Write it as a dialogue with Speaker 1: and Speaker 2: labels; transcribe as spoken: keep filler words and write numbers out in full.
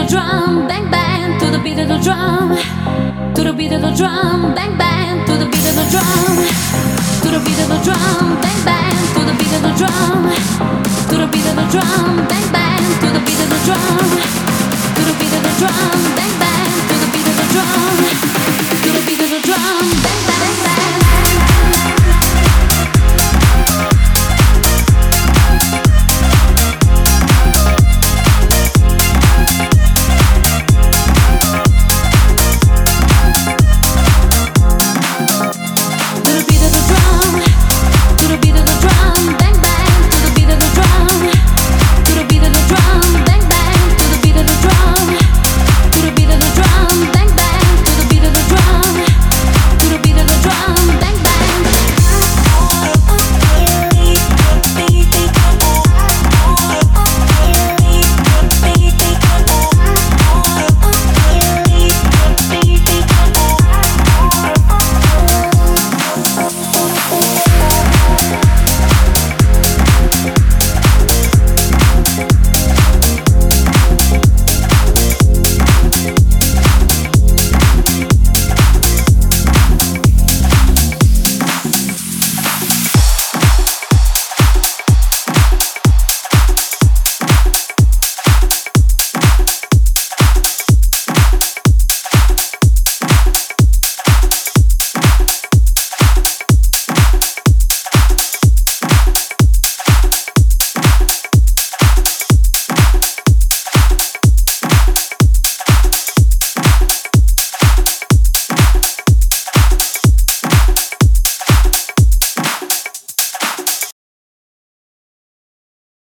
Speaker 1: the drum, bang bang, to the beat of the drum, to the beat of the drum, bang bang, to the beat of the drum, to the beat of the drum, bang bang, to the beat of the drum, to the beat of the drum, bang bang, to the beat of the drum, to the beat of the drum.